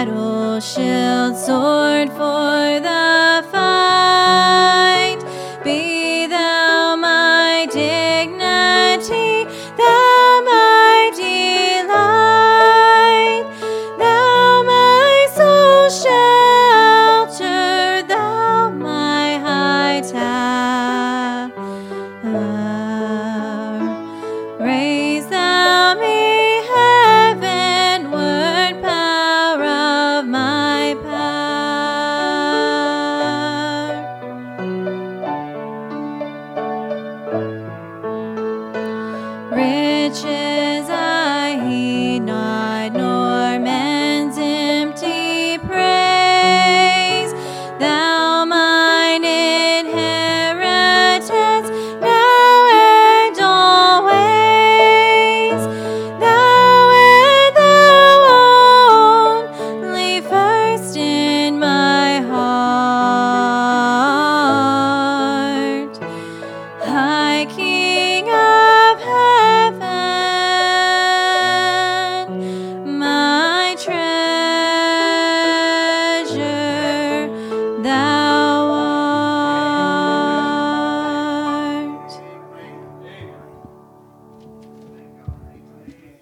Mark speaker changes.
Speaker 1: battle shield, sword for the fight. Be thou my dignity, thou my delight, thou my soul's shelter, thou my high tower. Raise thou me heavenward, power of my power. Riches I heed not,